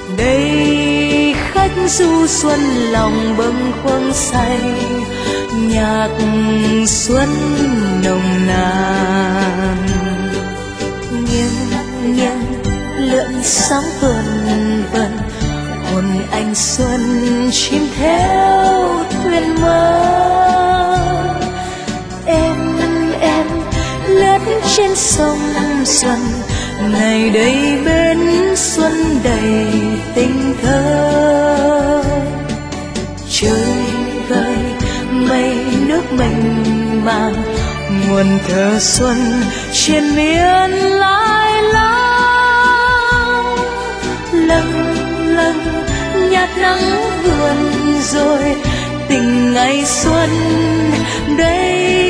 đây khách du xuân lòng bâng khuâng say, nhạc xuân nồng nàn. Nghiêng nghiêng lượn sóng tuần vần, hồn anh xuân chim theo thuyền mơ. Em lướt trên sông xuân, ngày đây bên xuân đầy tình thơ. Trời vơi mây nước mênh mang, nguồn thơ xuân triền miên lai láng. Lâng lâng nhạt nắng vườn rồi, tình ngày xuân đây